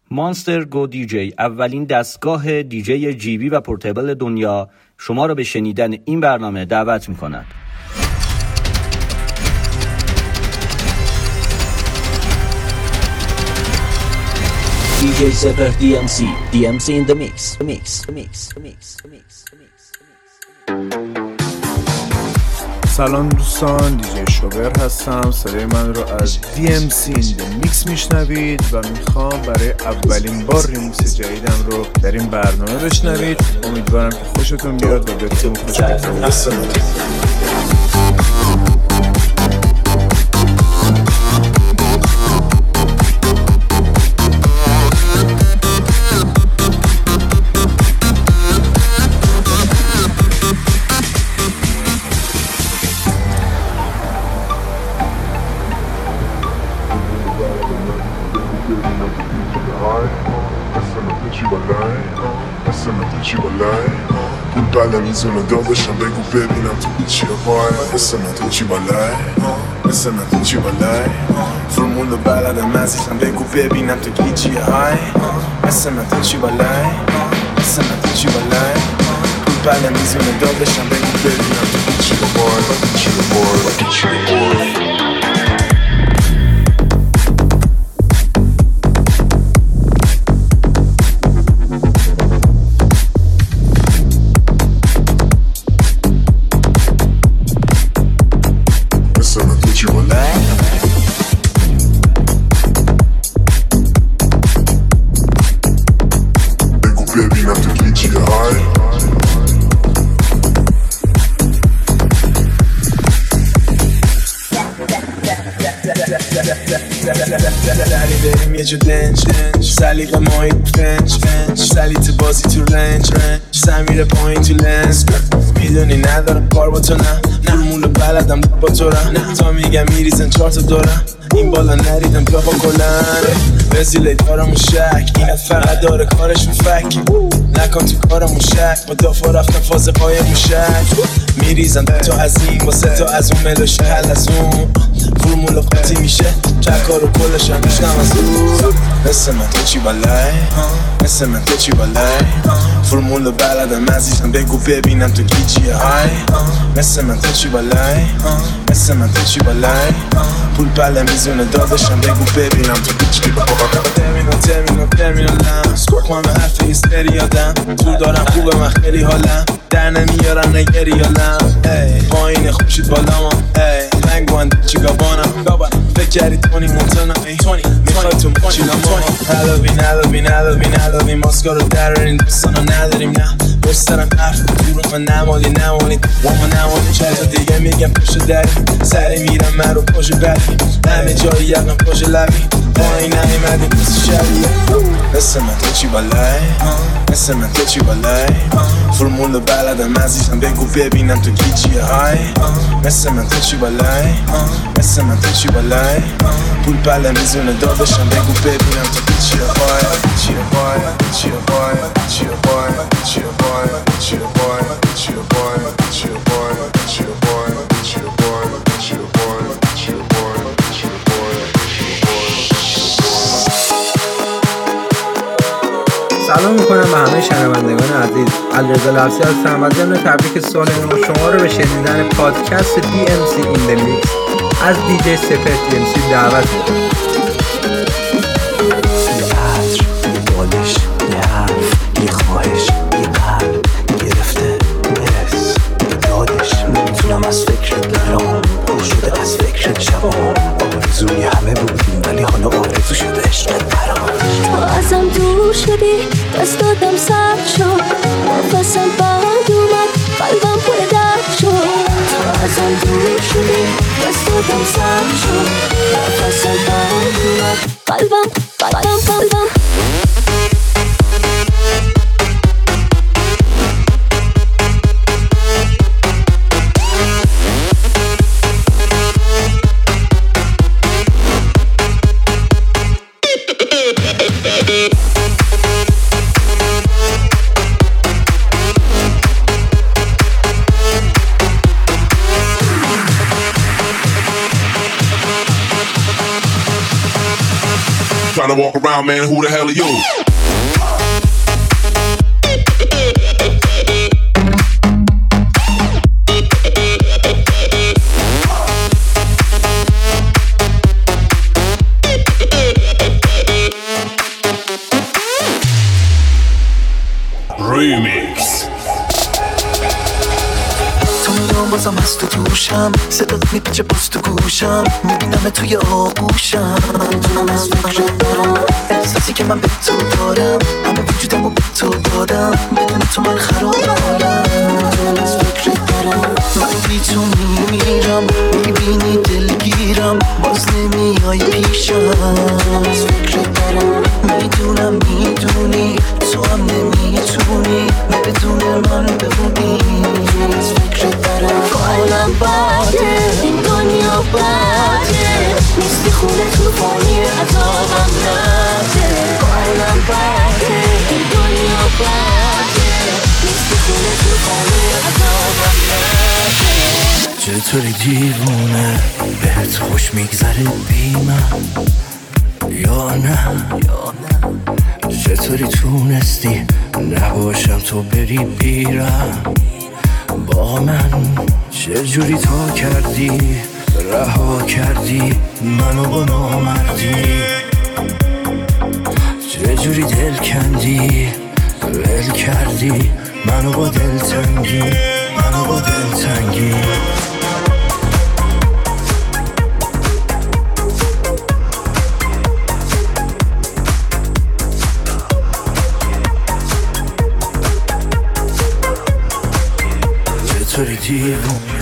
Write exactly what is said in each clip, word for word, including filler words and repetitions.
مانستر گو دی جی، اولین دستگاه دیجی جیبی و پورتبل دنیا، شما را به شنیدن این برنامه دعوت می‌کند. دی جی Seper دی ام سی دی ام سی in the mix the mix the mix the mix the mix the mix. سلام دوستان، دیجی شوبر هستم. صدای من رو از دی ام سی in the mix میشنوید و میخوام برای اولین بار ریمیکس جدیدم رو در این برنامه بشنوید. امیدوارم که خوشتون بیاد و بهتون خوش بگذره. بله میزونه داداشم بگو ببینم تو چیه وای مثل من تو چی بالای مثل من تو چی بالای فرمول بلدم عزیزم بگو ببینم تو کی چیه های مثل من تو چی بالای مثل من تو چی بالای بله میزونه داداشم بگو ببینم تو چیه وای تو چیه وای تو چیه وای. یه دنج سلیقه ماهی فنج سلیت بازی تو رنج سمیر پایین تو لنز میدونی ندارم کار با تو نه فرمول بلدم با تو رم تا میگم میریزن چهار تا دورم این بالا نریدم بیا با کلن وزیله دارمون شک اینت فقط داره کارشون فک نکن تو کارمون شک با دافا رفتم فاز پای موشک میریزن تا از این واسه تا از اون ملوشه حل از اون فرمول قاطی میشه چکار و کلش هم میشنم از دور مثل من تو چی بالای مثل من تو چی بالای فرمول بلدم عزیزم بگو ببینم تو کی چیه های مثل من تو چی بالای مثل من تو چی بالای پول بله میزونه داداشم بگو ببینم تو کی چیه ترمینو ترمینو ترمینو لم سکورت من به حرف هیستری یادم تو دارم خوبه من خیلی حالم در نمیارم نگری یالم پایین خوشید بالا ما رنگ باند چیگا بانم فکر کردی تونی مونتانا میخوای تو مچیلا ما هلوین هلوین هلوین هلوین ماسکا رو درارین دوستانا نداریم نه بسترم حرف تو رو من نمالی نمالی و ما نمالی چه تا دیگه میگم پشت دری سری میرم من رو پشت بری همه جایی یقم پشت لبی پایین نمیمدی پس شبیه مثل من تو چی بالای مثل من تو چی بالای فرمول بلدم عزیزم بگو ببینم تو کی چیه های مثل من تو چی بالای مثل من تو چی بالای پول بله میزونه داداشم بگو ببینم تو کی چیه های چیه های چیه های چیه های چیه های چیه های چیه های چیه های چیه های چیه های چیه های چیه سلام میکنم به همه شنوندگان عزیز. علیرضا لفظی هستم و ضمن تبریک سال نو شما رو به شنیدن پادکست دی ام سی in the mix از دیجی سپر دی ام سی دعوت میکنم. یه عطر، یه بالش، یه حرف، یه خواهش، یه قلب گرفته برس به دادش. نمیتونم از فکرت برام پر شده از فکرت شبام آرزوی همه بودیم ولی حالا آرزو شده عشقت برام. تو ازم دور شدی دستاتم سرد شد نفسم بند اومد قلبم پر درد شد. تو ازم دور شدی دستاتم سرد شد نفسم بند اومد قلبم قلبم قلبم try to walk around, man, who the hell are you? Remix. تو میام بازم از تو توشم، صدات میپیچه باز تو گوشم، میبینم توی آغوشم، میتونم از فکر برم، احساسی که من به تو دارم، همه وجودمو به تو دادم، بدون تو من خرابم، میتونم از فکر برم، من بی تو میمیرم، میبینی دلگیرم، باز نمیای پیشم، از فکر برم، میدونم میدونی تو هم نمیتونی بدون من بمونی، از فکر برم، حالم بده، این دنیا بده، نیستی خونه توفانی عذابم نده، حالم بده، این دنیا بده، نیستی خونه توفانی عذابم نده. چطوری دیوونه بهت خوش میگذره بی من یا نه یا نه، چطوری تونستی نباشم تو بری بیرم با من، چجوری تا کردی رها کردی منو با نامردی، چجوری دل کندی ول کردی منو با دلتنگی، منو با دلتنگی. چطوری دیوونه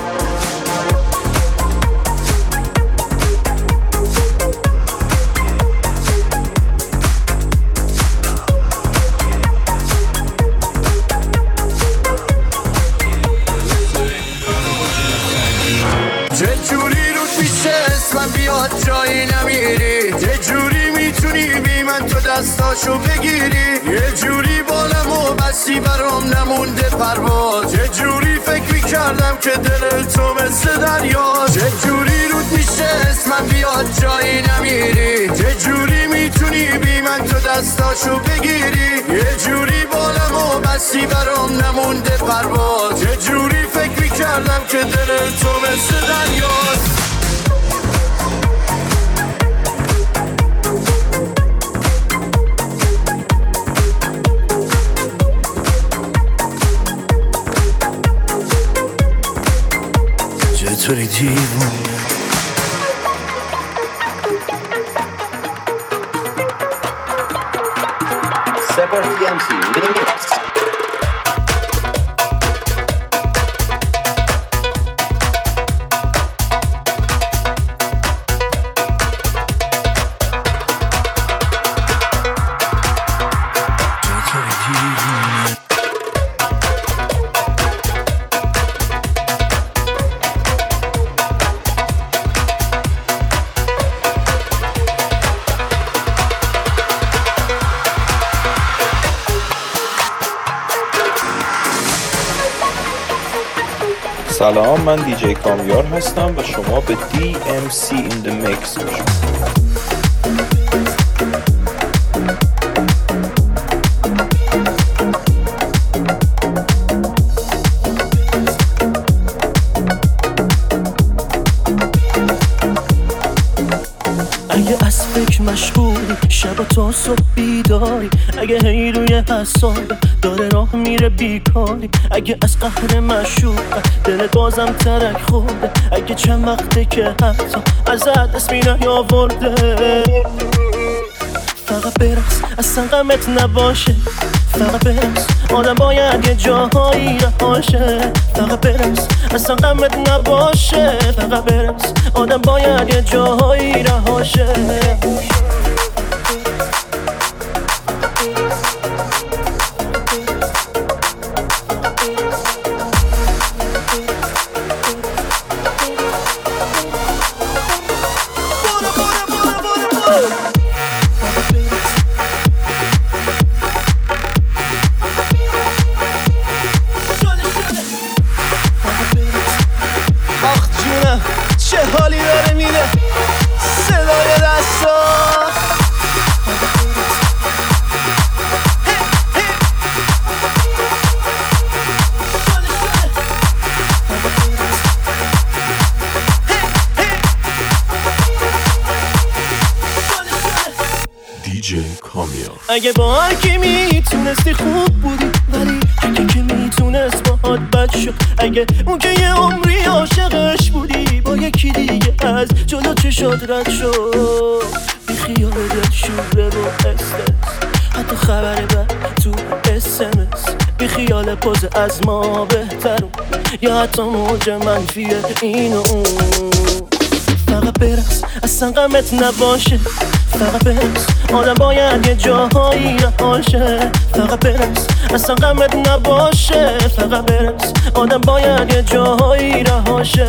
چجوری رو پیشه اسمم بیاد جایی نمیری، چجوری میتونی بی من تو دستاشو بگیری، یه جوری بالم و بسی برام نمونده پرواز، چجوری فکر میکردم که دل تو مثل دریا، چجوری رو پیشه اسمم بیاد جایی نمیری، چجوری میتونی بی من تو دستاشو بگیری، یه جوری بالم و بسی برام نمونده پرواز، چجوری فکر میکردم که دل تو مثل دریاست. چطوری دیوونه Sever دی ام سی Remix. سلام، من دیجی کامیار هستم و شما به دی ام سی in the mix گوش میدید. اگه از فکر مشغولی شب تا صبح بیداری، اگه هی روی حساب داره راه میره بیکاری، اگه از قهر مشوق دلت بازم ترک خورده، اگه چند وقته که حتی ازت اسمی نیاورده، فقط برقص اصلا غمت نباشه، فقط برقص آدم باید یه جاهایی رهاشه، فقط برقص اصلا غمت نباشه، فقط برقص آدم باید یه جاهایی رهاشه. آخ جونم چه حالی داره میده صدای دستان، دیجی کامیاب. اگه با هر کی میتونستی خوب بودی، ولی اگه که میتونست باهات بد شد. اگه اون که یه عمری عاشقش بودی، با یکی دیگه از جلو چشات رد شد. بی خیال دل شوره و استرس، حتی خبر بد تو اسمس. بی خیال پوز از ما بهترون، یا حتی موج منفی این و اون. فقط برس اصلا غمت نباشه، فقط برس آدم باید یه جاهایی رهاشه. فقط برس اصلا غمت نباشه، فقط برس آدم باید یه جاهایی رهاشه.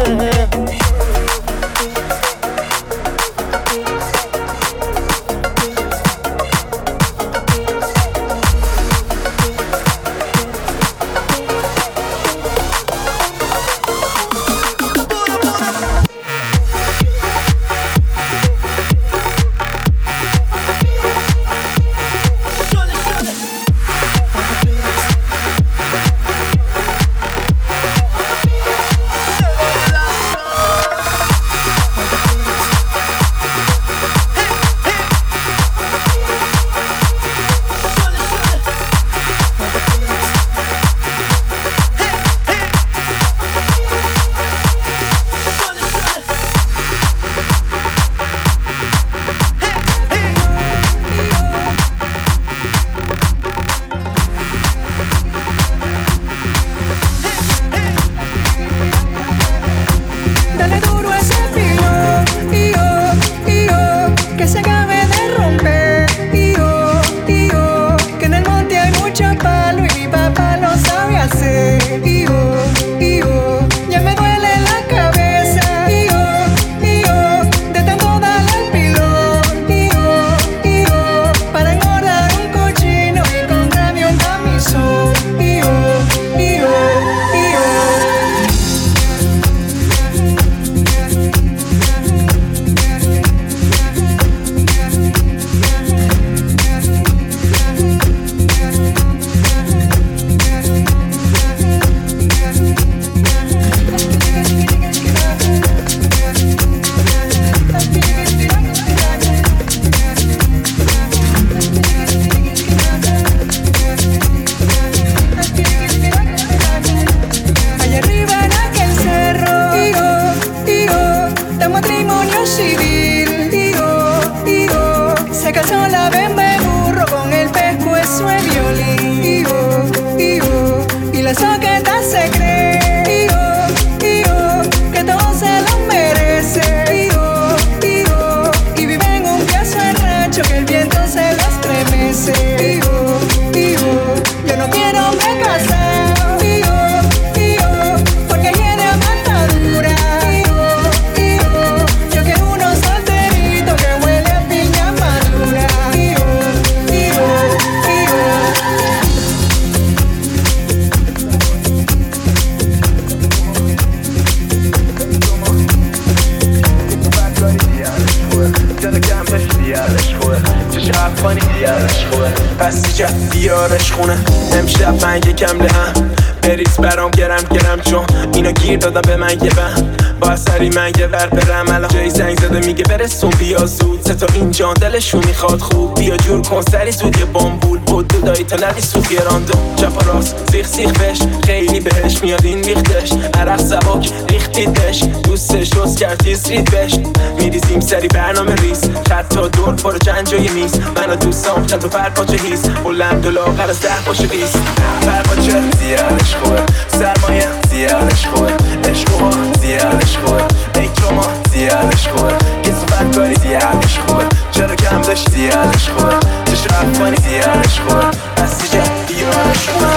بیارش خونه امشب من یکم لهم بریز برام گرم گرم، چون اینا گیر دادم به من یه بهم. با سری من یه ور برم الان جایی زنگ زده میگه برسون بیا زود. سه تا این جان دلشون میخواد خوب، بیا جور کن سری زود یه بامبول بود دودایی تا ندی سوخ یه راندو. چپ و راست زیخ سیخ بش خیلی بهش میاد این ریختش. عرق سباک ریختیدش دوستش روز کرد تیز رید بش. میریزیم سری برنامه ریز خطا دور پر چند جای میز. من و دوستام چند تا فرقاچه هیز بلند و لاغر از ده باشه بیست. فرقاچه زیادش خوبه، سرمایه زیادش خوبه، عشقوها زیادش خوبه، ایکروما زیادش خوبه، یه صفت کاری زیادش خوبه، چرا کم داشت زیادش خوبه، چشم افغانی زیادش خوبه، بسی جه بیارش خوبه،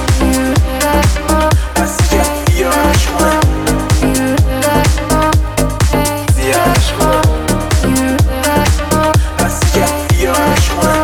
بسی جه بیارش خوبه، زیادش خوبه، بسی جه بیارش خوبه.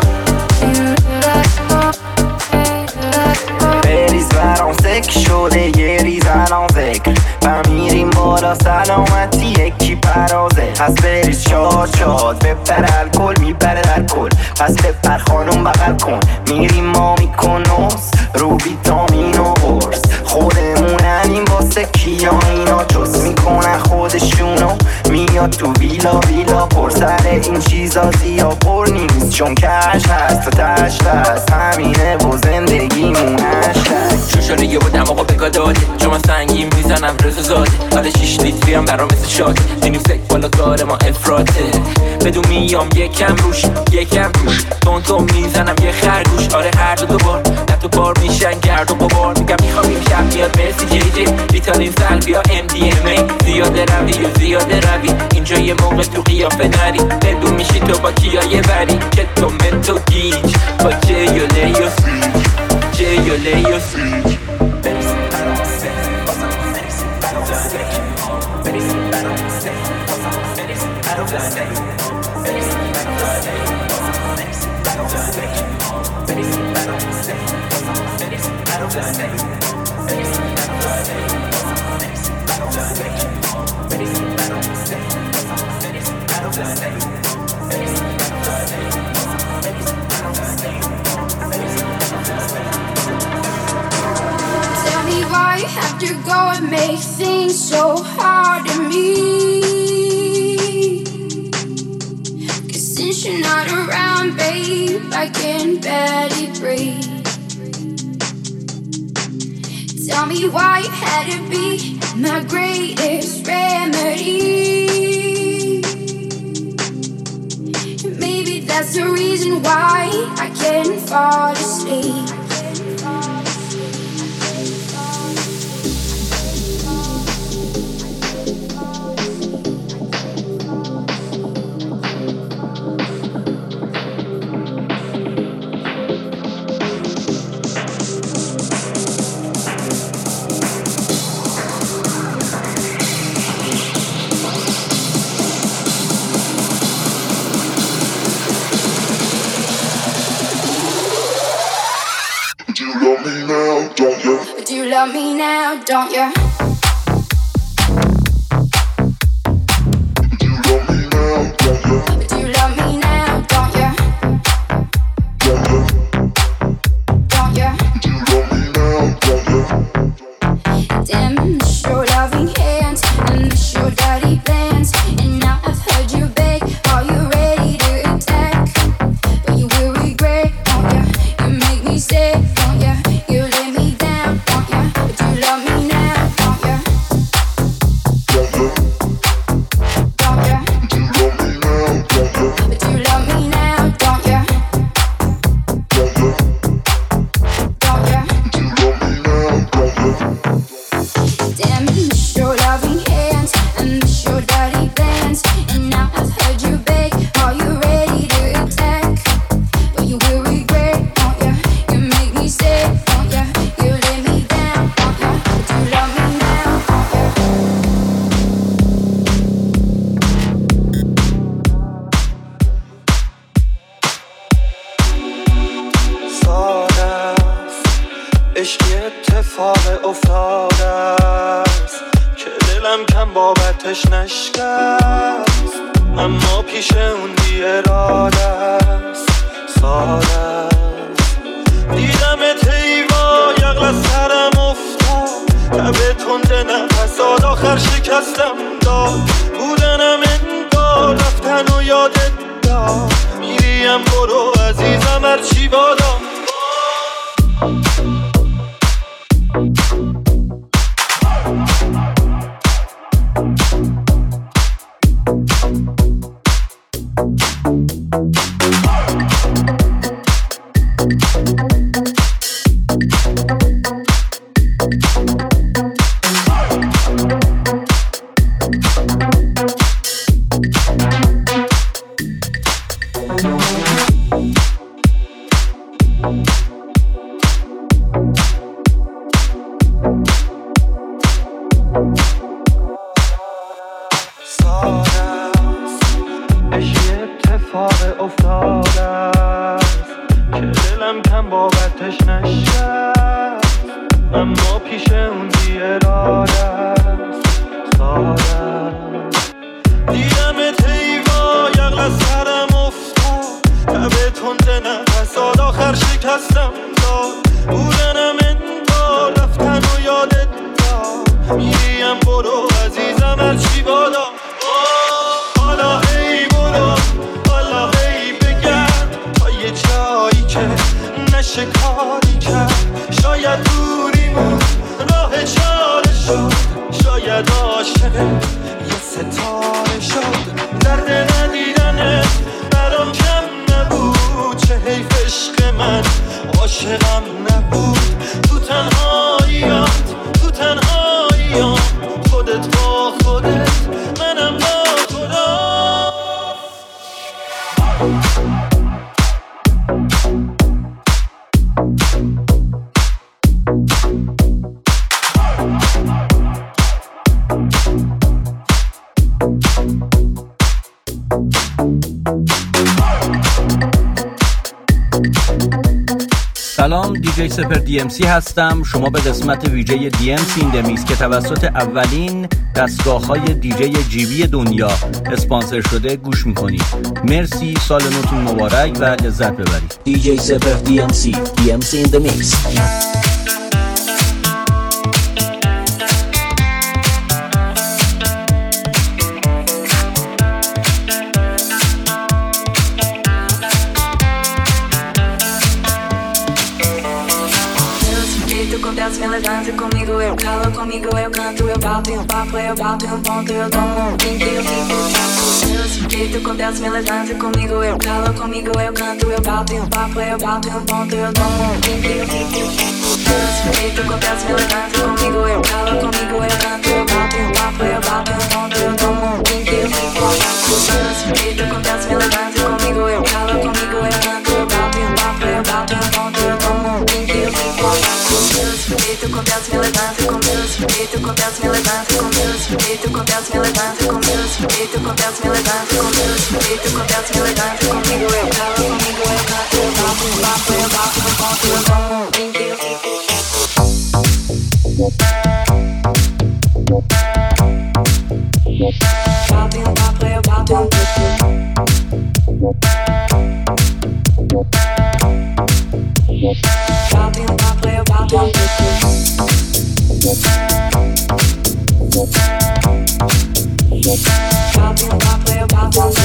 بریز برام سک شده یه ریز الان ذکر بمیریم بالا سلامتی یکی پرازه. پس بریز شاد شاد بپر الکل میپره در کل. پس بپر خانم بغل کن میریم ما میکنوس رو ویتامین و قرص. خودمون میکنن این واسه کیا اینا جس میکنن خودشونو میاد تو ویلا ویلا پر سر این چیزا زیا پر نیست چون کش هست و تشت هست همینه و زندگیمون هشتگ شوشاره یه بودم آقا بگا داده چون من سنگین میزنم رزو زاده حالا شیش لیتری هم برام مثل شاده جنیم سک بالا کار ما افراده بدون میام یکم روش یکم روش تون تون میزنم یه خرگوش آره هر دو دوبار نه تو بار میشن گرد و غبار میگم میخوام این شب میاد مرسی جی جی ریتالین سلبیا ام دی ام ای زیاده روی و زیاده روی اینجا یه موقع تو قیافه نری بدون میشی تو با کیا یه بری که تو متو گیج با جیوله یا سیج جیوله یا سیج Tell me why you have to go and make things so hard to me. Cause since you're not around, babe, I can barely breathe. Tell me why you had to be my greatest remedy. Maybe that's the reason why I can't fall asleep. Do you love me now, don't you? Do you love me now, don't you? Do you love me now, don't you? Don't you? Don't you? Do you love me now, don't you? Damn, show loving hands and the show dirty plans. And now I've heard you beg, are you ready to attack? But you will regret, don't you? You make me sick, don't you? You let me down, don't you? But you love me now, don't you? Don't you? Don't you? Do you love me now, don't you? But you love me now, don't you? Don't you? Don't you? Do you love me now, don't you? Damn, show loving hands and the show dirty plans. And now I've heard you beg, are you ready to attack? But you will regret, don't you? You make me sick, don't you? You let me down, don't you? But you love me now, don't you? ساده است عشق اتفاق افتاده است که دلم کم بابتش نشکست اما پیش اون بی اراده است ساده است دیدمت ایوای اغلا سرم افتاد تبه تنده نفساد آخر شکستم داد بودنم انگار رفتن و یادت داد میریم برو عزیزم هرچی بادا شکستم داد بودنم انگار رفتن و یادت داد چه کاری کرد شاید دوریمون راه چاره شد شاید عاشق یه ستاره شد درد ندیدنت برام کم نبود چه حیف عشق من عاشقم نبود تو تنهاییات تو تنهاییات خودت با خودت منم با خدا سلام، دیجی سپر دی ام سی هستم. شما به قسمت ویژه دی ام سی این د میکس که توسط اولین دستگاه‌های دیجی جیبی دنیا اسپانسر شده گوش می‌کنید. مرسی، سال نوتون مبارک و لذت ببرید. دیجی سپر دی ام سی دی ام سی in the mix. Dança comigo, eu calo comigo, eu canto, eu bato em um papo, eu bato em um ponto, eu tomo um drink, eu fico chato. Jeito acontece, me dança comigo, eu calo comigo, eu canto, eu bato em um papo, eu bato em um ponto, eu tomo um drink, eu fico chato. Jeito acontece, me dança comigo, eu calo comigo, eu canto, eu bato em um papo, eu bato em um ponto, eu tomo um drink, eu fico chato. Jeito acontece, me dança comigo, eu calo comigo, eu canto, eu bato em um papo, eu bato em um ponto, eu tomo um drink, eu fico chato. Jeito acontece, me levanta com Deus. Jeito acontece, me levanta com Deus. Jeito acontece, me levanta com Deus. Jeito acontece, me levanta com Deus. Jeito acontece, me levanta comigo. Eu calo comigo, eu canto, eu bato no papo, eu bato no ponto, eu tomo um drink, eu fico bato no papo, eu bato no bato no papo, eu bato no bato no papo, eu bato no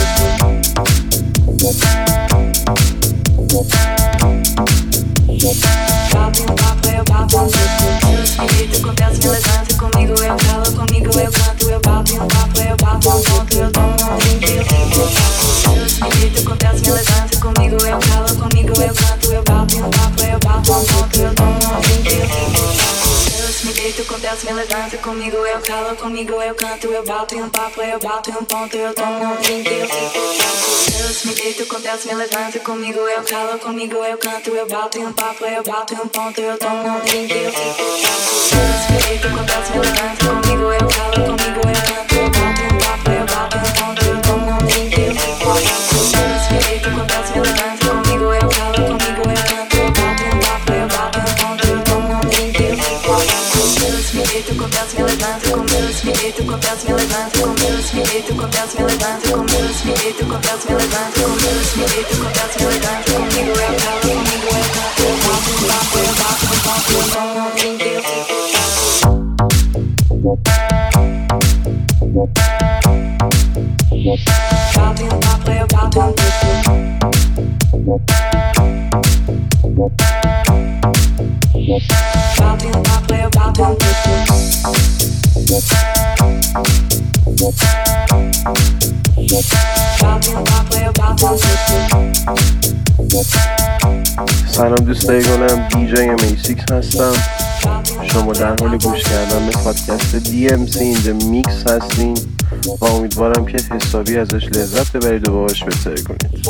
bato no papo, eu bato no jeito acontece, me levanta comigo, eu calo comigo, eu canto, eu bato no papo, eu bato no ponto, eu tomo um drink, eu fico chato. Jeito acontece, me levanta comigo, eu calo comigo, eu canto, eu bato no papo, eu bato no ponto, eu tomo um drink, eu fico chato. Me deito, acontece, me levanta comigo, eu calo comigo, eu canto, eu bato em um papo, eu bato em um ponto, eu tomo um drink, eu fico chato. Me deito, acontece, me levanta comigo, eu calo comigo, eu canto, eu bato em um papo, eu bato em um ponto, eu tomo um drink, eu fico chato. Me deito, acontece, me levanta comigo, eu calo comigo, eu canto, eu bato em um papo, eu bato em um ponto, eu tomo um drink, eu fico chato. Me deito, acontece, me levanta comigo, eu calo comigo, eu canto, eu bato em um papo, eu bato em um ponto, eu tomo um drink, eu fico chato. Me deito, acontece, me levanta com Deus. Me deito, acontece, me levanta com Deus. Me deito, acontece, me levanta com Deus. Me deito, acontece, me levanta com Deus. Me deito, acontece, me levanta comigo. Eu calo comigo, eu canto, eu bato no papo, eu bato no ponto, eu tomo um drink, eu fico bato no papo, eu bato no bato no papo, eu bato no سلام دوستای گلم، دیجی ام ای سیکس هستم. شما در حال گوش کردن به پادکست دی ام سی این د میکس هستین و امیدوارم که حسابی ازش لذت ببرید و باهاش بسر کنید.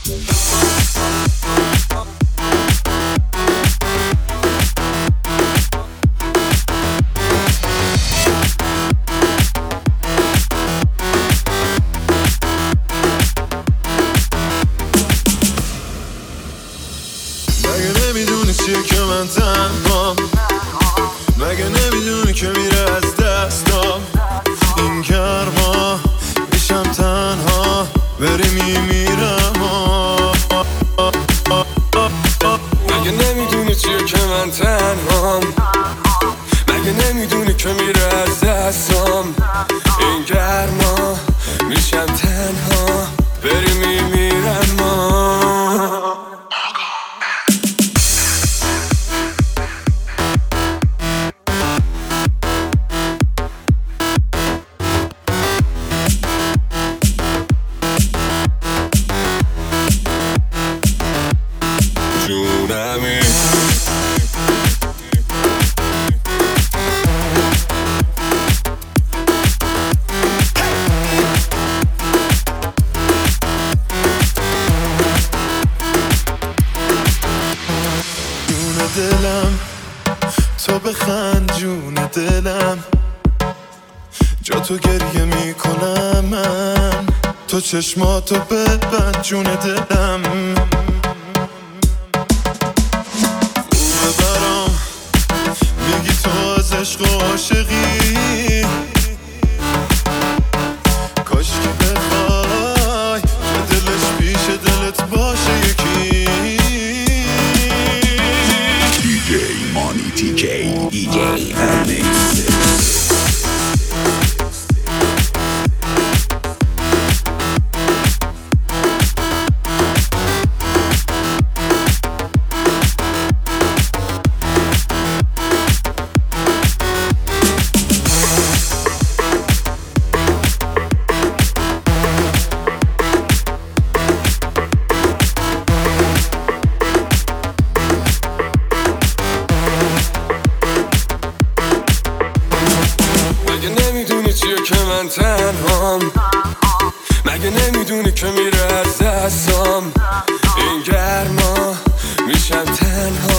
چیه که من تنها مگه نمیدونی که میره از دستام این گرما میشم تنها بری میمیرم مگه نمیدونی چیه که من تنها مگه نمیدونی که میره از دستام این گرما میشم تنها بری میمیرم میمونه همین. دلم تو بخند جون دلم، جا تو گریه میکنم من، تو چشماتو ببند جون دلم. خوبه برام میگی تو از عشق و عاشقی، کاش که بخوای که دلش پیش دلت باشه یکی. دی جی دی جی Hermes. مگه نمیدونی که میره از دستم این گرما میشم تنها